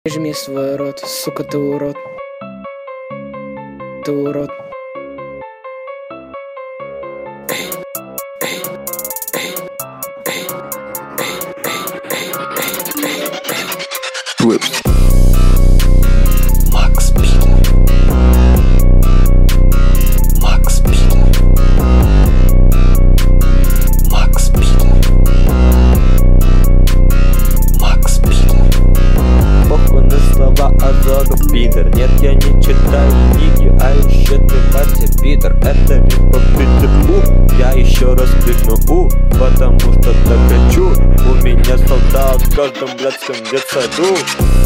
Жми свой рот, сука, ты урод. Ты урод. Макс Питер. Макс Питер. Макс Питер. Макс Питер. Похуй на слова Азога, пидор. Нет, я не читаю книги, а еще ты, батя, Питер. Это либо Питер, я еще раз крикну потому что так хочу. У меня солдат в каждом блядском детсаду.